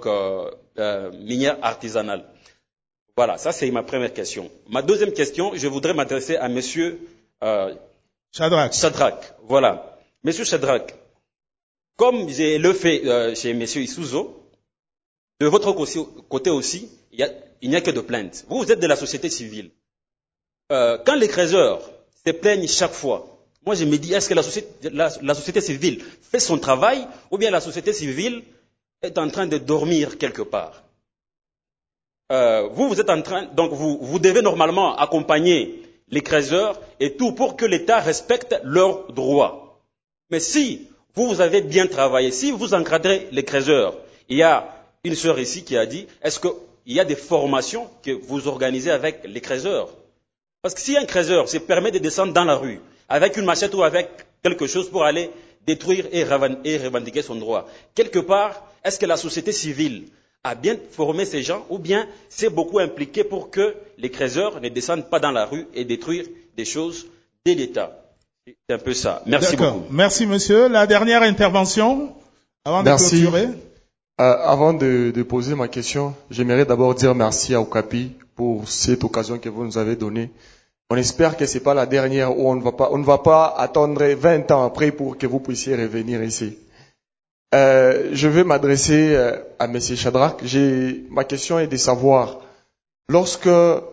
minière artisanale? Voilà, ça c'est ma première question. Ma deuxième question, je voudrais m'adresser à monsieur Shadrach. Voilà. Monsieur Shadrach, comme j'ai le fait chez monsieur Isuzo, de votre côté aussi, il n'y a que de plaintes. Vous êtes de la société civile. Quand les créateurs se plaignent chaque fois, moi je me dis, est-ce que la société civile fait son travail ou bien la société civile est en train de dormir quelque part? Vous êtes en train, donc vous devez normalement accompagner les créateurs et tout pour que l'État respecte leurs droits. Mais si vous avez bien travaillé, si vous encadrez les créateurs, il y a une sœur ici qui a dit, est-ce qu'il y a des formations que vous organisez avec les créateurs? Parce que si un créateur se permet de descendre dans la rue avec une machette ou avec quelque chose pour aller détruire et revendiquer son droit, quelque part, est-ce que la société civile a bien formé ces gens ou bien c'est beaucoup impliqué pour que les créateurs ne descendent pas dans la rue et détruire des choses de l'État? C'est un peu ça. Merci beaucoup.
Merci monsieur. La dernière intervention avant de clôturer.
Avant de poser ma question, j'aimerais d'abord dire merci à Okapi pour cette occasion que vous nous avez donnée. On espère que c'est pas la dernière où on ne va pas attendre 20 ans après pour que vous puissiez revenir ici. Je vais m'adresser à Monsieur Shadrach. Ma question est de savoir, lorsque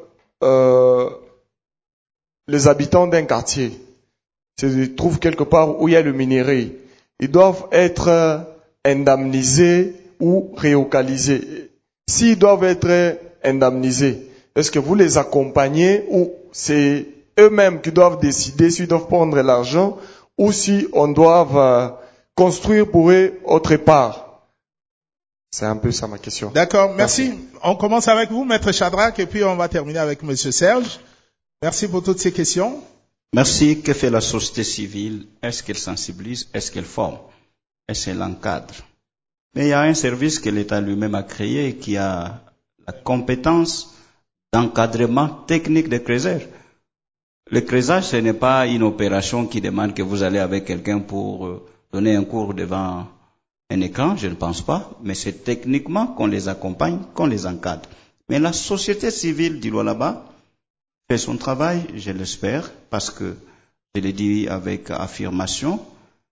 les habitants d'un quartier se trouvent quelque part où il y a le minerai, ils doivent être indemnisés ou relocalisés. S'ils doivent être indemnisés, est-ce que vous les accompagnez ou c'est eux-mêmes qui doivent décider s'ils doivent prendre l'argent ou si on doit construire pour eux autre part? C'est un peu ça ma question.
D'accord, merci. On commence avec vous, Maître Shadrach, et puis on va terminer avec Monsieur Serge. Merci pour toutes ces questions.
Merci. Que fait la société civile? Est-ce qu'elle sensibilise? Est-ce qu'elle forme? Est-ce qu'elle encadre? Mais il y a un service que l'État lui-même a créé qui a la compétence d'encadrement technique des creuseurs. Le creusage, ce n'est pas une opération qui demande que vous allez avec quelqu'un pour donner un cours devant un écran, je ne pense pas, mais c'est techniquement qu'on les accompagne, qu'on les encadre. Mais la société civile du Lualaba fait son travail, je l'espère, parce que, je l'ai dit avec affirmation,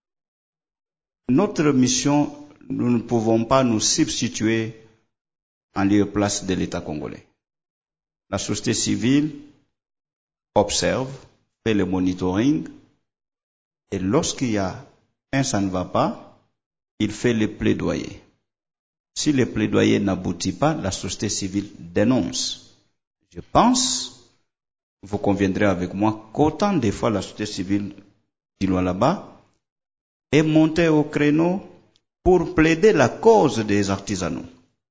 notre mission, nous ne pouvons pas nous substituer en lieu et place de l'État congolais. La société civile observe, fait le monitoring, et lorsqu'il y a un ça ne va pas, il fait le plaidoyer. Si le plaidoyer n'aboutit pas, la société civile dénonce. Je pense, vous conviendrez avec moi, qu'autant des fois la société civile du Lualaba est montée au créneau pour plaider la cause des artisanaux,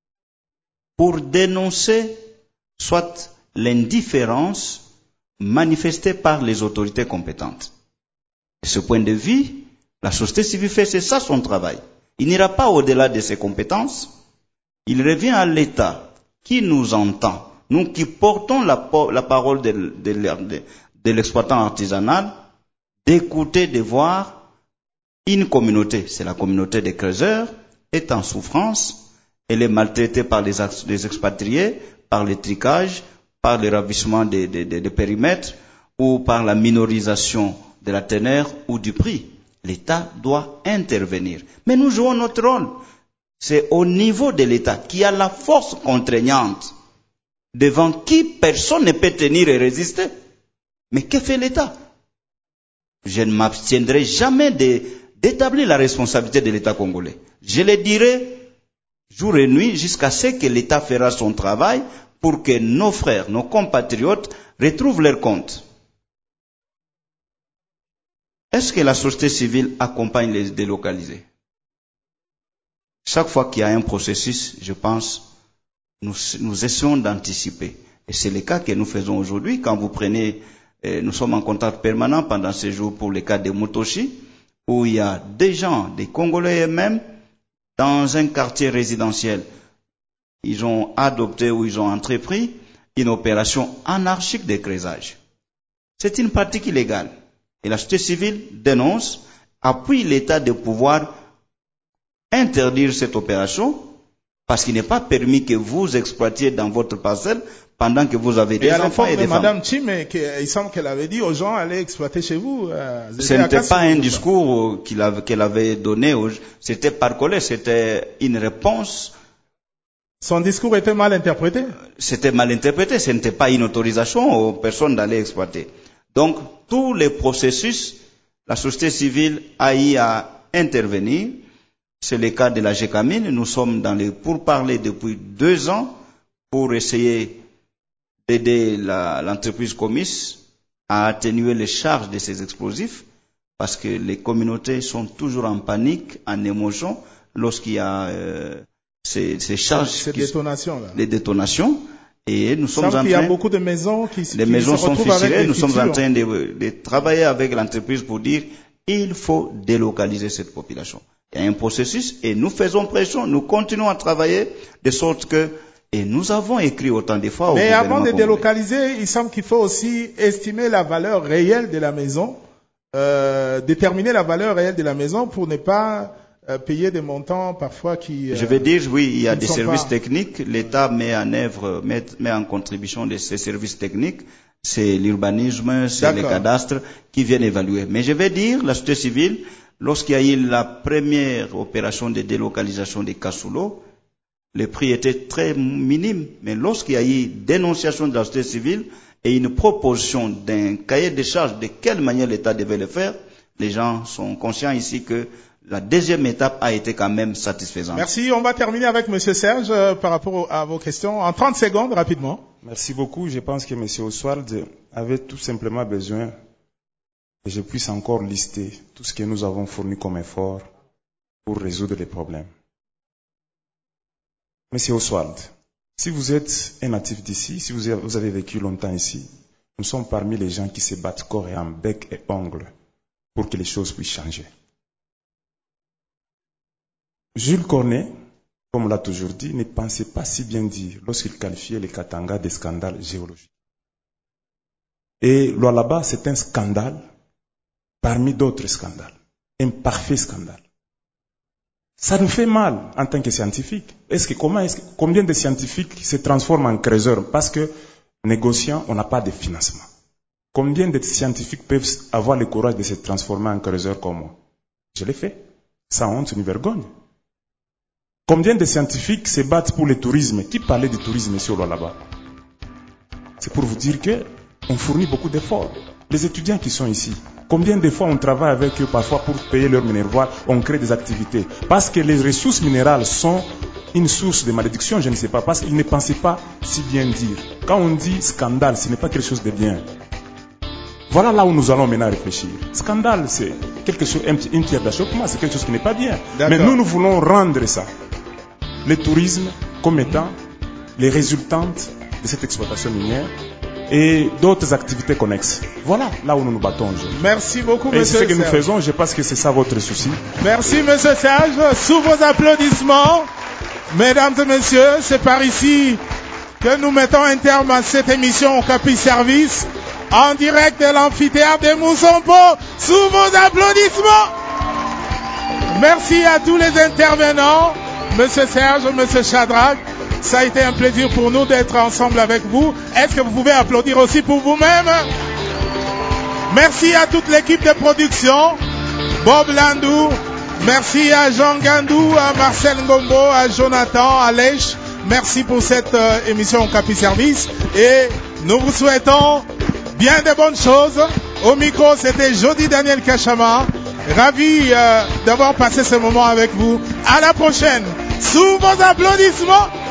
pour dénoncer soit l'indifférence manifestée par les autorités compétentes. De ce point de vue, la société civile fait, c'est ça son travail. Il n'ira pas au-delà de ses compétences. Il revient à l'État qui nous entend, nous qui portons la parole de l'exploitant artisanal, d'écouter, de voir une communauté, c'est la communauté des creuseurs, est en souffrance, elle est maltraitée par les expatriés, par le tricage, par le ravissement des périmètres ou par la minorisation de la teneur ou du prix. L'État doit intervenir. Mais nous jouons notre rôle. C'est au niveau de l'État qui a la force contraignante devant qui personne ne peut tenir et résister. Mais que fait l'État? Je ne m'abstiendrai jamais d'établir la responsabilité de l'État congolais. Je le dirai jour et nuit jusqu'à ce que l'État fera son travail pour que nos frères, nos compatriotes retrouvent leur compte. Est-ce que la société civile accompagne les délocalisés? Chaque fois qu'il y a un processus, je pense, nous essayons d'anticiper. Et c'est le cas que nous faisons aujourd'hui. Quand vous prenez, nous sommes en contact permanent pendant ces jours pour le cas de Mutoshi, où il y a des gens, des Congolais eux-mêmes, dans un quartier résidentiel. Ils ont adopté ou ils ont entrepris une opération anarchique de creusage. C'est une pratique illégale. Et la société civile dénonce, appuie l'État de pouvoir interdire cette opération parce qu'il n'est pas permis que vous exploitiez dans votre parcelle pendant que vous avez des enfants et des femmes.
Madame Chim, il semble qu'elle avait dit aux gens allez exploiter chez vous.
Ce n'était pas un discours qu'elle avait donné, c'était par colère, c'était une réponse
Son discours était mal interprété.
C'était mal interprété, ce n'était pas une autorisation aux personnes d'aller exploiter. Donc, tous les processus, la société civile a eu à intervenir. C'est le cas de la GECAMIN. Nous sommes dans les pourparlers depuis 2 ans pour essayer d'aider l'entreprise Comis à atténuer les charges de ces explosifs, parce que les communautés sont toujours en panique, en émotion, lorsqu'il y a ces charges, les détonations. Et nous sommes en train,
il y a beaucoup de maisons qui
les maisons sont fissurées. Nous sommes en train de travailler avec l'entreprise pour dire il faut délocaliser cette population. Il y a un processus et nous faisons pression, nous continuons à travailler de sorte que, et nous avons écrit autant de fois au gouvernement.
Mais avant de délocaliser, il semble qu'il faut aussi estimer la valeur réelle de la maison, déterminer la valeur réelle de la maison pour ne pas payer des montants parfois qui...
Je vais dire, oui, il y a des services techniques. L'État met en œuvre, met en contribution de ces services techniques. C'est l'urbanisme, c'est les cadastres qui viennent évaluer. Mais je vais dire, la société civile, lorsqu'il y a eu la première opération de délocalisation de Kasulo, le prix était très minime. Mais lorsqu'il y a eu dénonciation de la société civile et une proposition d'un cahier de charges de quelle manière l'État devait le faire, les gens sont conscients ici que la deuxième étape a été quand même satisfaisante.
Merci. On va terminer avec M. Serge par rapport à vos questions. En 30 secondes, rapidement.
Merci beaucoup. Je pense que M. Oswald avait tout simplement besoin que je puisse encore lister tout ce que nous avons fourni comme effort pour résoudre les problèmes. M. Oswald, si vous êtes un natif d'ici, si vous avez vécu longtemps ici, nous sommes parmi les gens qui se battent corps et âme, bec et ongle pour que les choses puissent changer. Jules Cornet, comme on l'a toujours dit, ne pensait pas si bien dire lorsqu'il qualifiait les Katanga de scandales géologiques. Et Lualaba, c'est un scandale parmi d'autres scandales, un parfait scandale. Ça nous fait mal en tant que scientifiques. Combien de scientifiques se transforment en creuseurs parce que négociant, on n'a pas de financement? Combien de scientifiques peuvent avoir le courage de se transformer en creuseurs comme moi? Je l'ai fait, sans honte ni vergogne. Combien de scientifiques se battent pour le tourisme? Qui parlait du tourisme ici au là-bas? C'est pour vous dire qu'on fournit beaucoup d'efforts. Les étudiants qui sont ici, combien de fois on travaille avec eux parfois pour payer leur minervoire, on crée des activités. Parce que les ressources minérales sont une source de malédiction, je ne sais pas, parce qu'ils ne pensaient pas si bien dire. Quand on dit scandale, ce n'est pas quelque chose de bien. Voilà là où nous allons maintenant réfléchir. Scandale, c'est quelque chose, une pierre d'achoppement, c'est quelque chose qui n'est pas bien. Mais nous voulons rendre ça, le tourisme, comme étant les résultantes de cette exploitation minière et d'autres activités connexes. Voilà là où nous nous battons aujourd'hui.
Merci beaucoup,
et
M.
c'est ce que nous faisons, je pense que c'est ça votre souci.
Merci, M. Serge. Sous vos applaudissements, mesdames et messieurs, c'est par ici que nous mettons un terme à cette émission au Capi Service, en direct de l'amphithéâtre de Moussompo, sous vos applaudissements. Merci à tous les intervenants, M. Serge, M. Shadrach. Ça a été un plaisir pour nous d'être ensemble avec vous. Est-ce que vous pouvez applaudir aussi pour vous-même? Merci à toute l'équipe de production, Bob Landou, merci à Jean Gandou, à Marcel Ngombo, à Jonathan, à Lèche. Merci pour cette émission au Capi Service et nous vous souhaitons bien de bonnes choses. Au micro, c'était Jody Daniel Kachama. Ravi d'avoir passé ce moment avec vous. À la prochaine. Sous vos applaudissements.